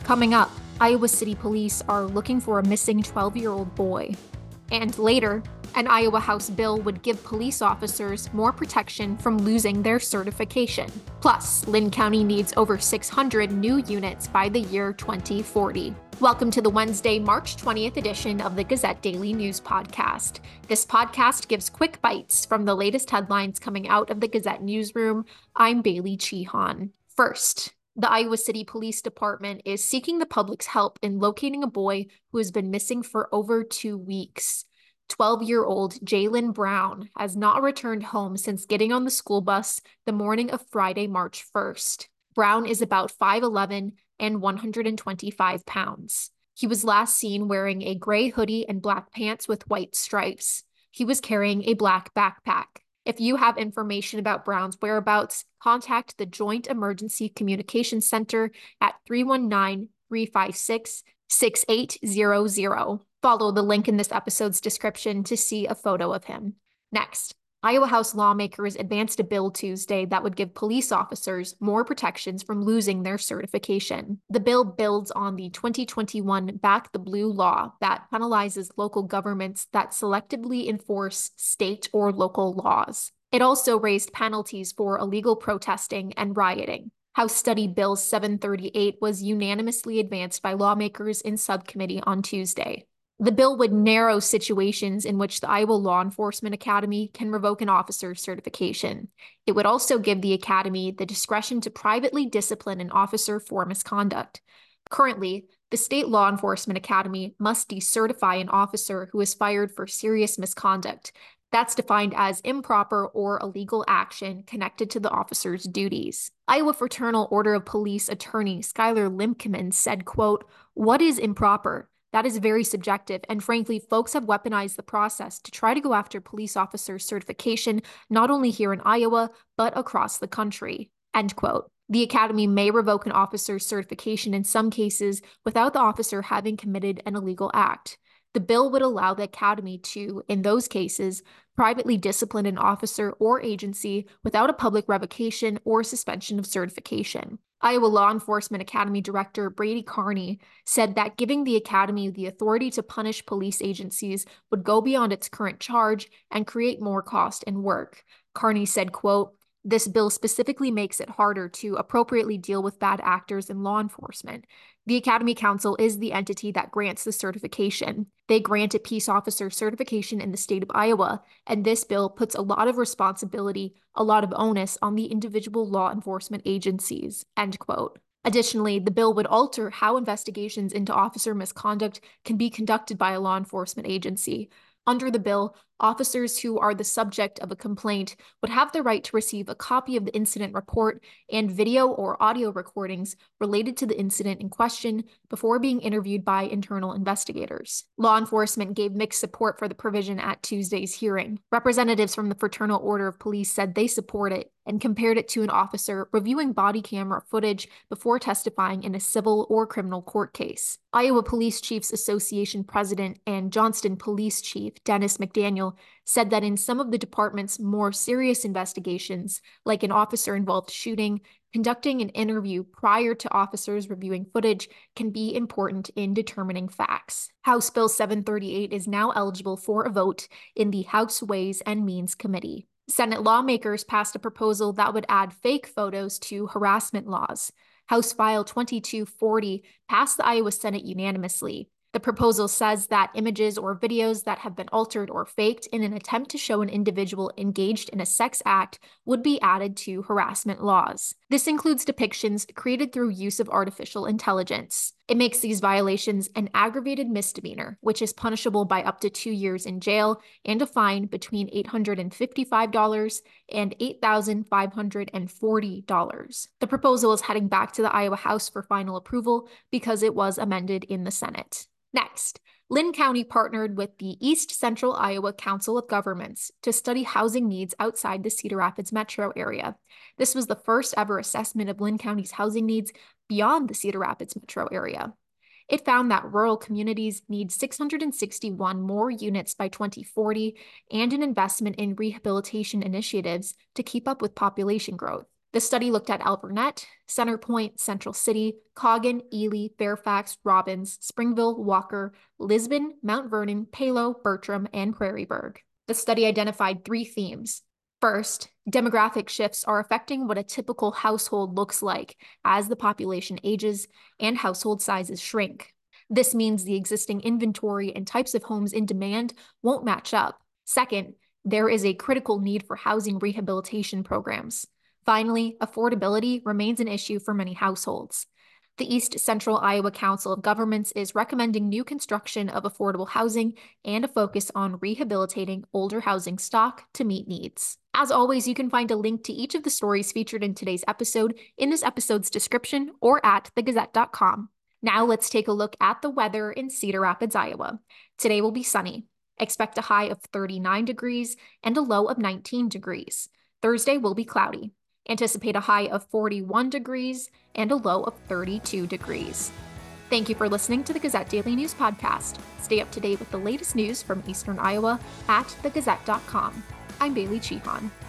Coming up, Iowa City Police are looking for a missing 12-year-old boy. And later, an Iowa House bill would give police officers more protection from losing their certification. Plus, Linn County needs over 600 new units by the year 2040. Welcome to the Wednesday, March 20th edition of the Gazette Daily News Podcast. This podcast gives quick bites from the latest headlines coming out of the Gazette newsroom. I'm Bailey Chihan. First, the Iowa City Police Department is seeking the public's help in locating a boy who has been missing for over 2 weeks. 12-year-old Jaylen Brown has not returned home since getting on the school bus the morning of Friday, March 1st. Brown is about 5'11" and 125 pounds. He was last seen wearing a gray hoodie and black pants with white stripes. He was carrying a black backpack. If you have information about Brown's whereabouts, contact the Joint Emergency Communications Center at 319-356-6800. Follow the link in this episode's description to see a photo of him. Next, Iowa House lawmakers advanced a bill Tuesday that would give police officers more protections from losing their certification. The bill builds on the 2021 Back the Blue law that penalizes local governments that selectively enforce state or local laws. It also raised penalties for illegal protesting and rioting. House Study Bill 738 was unanimously advanced by lawmakers in subcommittee on Tuesday. The bill would narrow situations in which the Iowa Law Enforcement Academy can revoke an officer's certification. It would also give the academy the discretion to privately discipline an officer for misconduct. Currently, the State Law Enforcement Academy must decertify an officer who is fired for serious misconduct. That's defined as improper or illegal action connected to the officer's duties. Iowa Fraternal Order of Police attorney Skylar Limkeman said, quote, "What is improper? That is very subjective, and frankly, folks have weaponized the process to try to go after police officers' certification, not only here in Iowa, but across the country." End quote. The academy may revoke an officer's certification in some cases without the officer having committed an illegal act. The bill would allow the academy to, in those cases, privately discipline an officer or agency without a public revocation or suspension of certification. Iowa Law Enforcement Academy Director Brady Carney said that giving the academy the authority to punish police agencies would go beyond its current charge and create more cost and work. Carney said, quote, "This bill specifically makes it harder to appropriately deal with bad actors in law enforcement. The Academy Council is the entity that grants the certification. They grant a peace officer certification in the state of Iowa, and this bill puts a lot of responsibility, a lot of onus on the individual law enforcement agencies." End quote. Additionally, the bill would alter how investigations into officer misconduct can be conducted by a law enforcement agency. Under the bill, officers who are the subject of a complaint would have the right to receive a copy of the incident report and video or audio recordings related to the incident in question before being interviewed by internal investigators. Law enforcement gave mixed support for the provision at Tuesday's hearing. Representatives from the Fraternal Order of Police said they support it and compared it to an officer reviewing body camera footage before testifying in a civil or criminal court case. Iowa Police Chiefs Association President and Johnston Police Chief Dennis McDaniel said that in some of the department's more serious investigations, like an officer-involved shooting, conducting an interview prior to officers reviewing footage can be important in determining facts. House Bill 738 is now eligible for a vote in the House Ways and Means Committee. Senate lawmakers passed a proposal that would add fake photos to harassment laws. House File 2240 passed the Iowa Senate unanimously. The proposal says that images or videos that have been altered or faked in an attempt to show an individual engaged in a sex act would be added to harassment laws. This includes depictions created through use of artificial intelligence. It makes these violations an aggravated misdemeanor, which is punishable by up to 2 years in jail and a fine between $855 and $8,540. The proposal is heading back to the Iowa House for final approval because it was amended in the Senate. Next, Linn County partnered with the East Central Iowa Council of Governments to study housing needs outside the Cedar Rapids metro area. This was the first ever assessment of Linn County's housing needs beyond the Cedar Rapids metro area. It found that rural communities need 661 more units by 2040 and an investment in rehabilitation initiatives to keep up with population growth. The study looked at Albernet, Center Point, Central City, Coggan, Ely, Fairfax, Robbins, Springville, Walker, Lisbon, Mount Vernon, Palo, Bertram, and Prairieburg. The study identified 3 themes. First, demographic shifts are affecting what a typical household looks like as the population ages and household sizes shrink. This means the existing inventory and types of homes in demand won't match up. Second, there is a critical need for housing rehabilitation programs. Finally, affordability remains an issue for many households. The East Central Iowa Council of Governments is recommending new construction of affordable housing and a focus on rehabilitating older housing stock to meet needs. As always, you can find a link to each of the stories featured in today's episode in this episode's description or at thegazette.com. Now let's take a look at the weather in Cedar Rapids, Iowa. Today will be sunny. Expect a high of 39 degrees and a low of 19 degrees. Thursday will be cloudy. Anticipate a high of 41 degrees and a low of 32 degrees. Thank you for listening to the Gazette Daily News Podcast. Stay up to date with the latest news from Eastern Iowa at thegazette.com. I'm Bailey Chihan.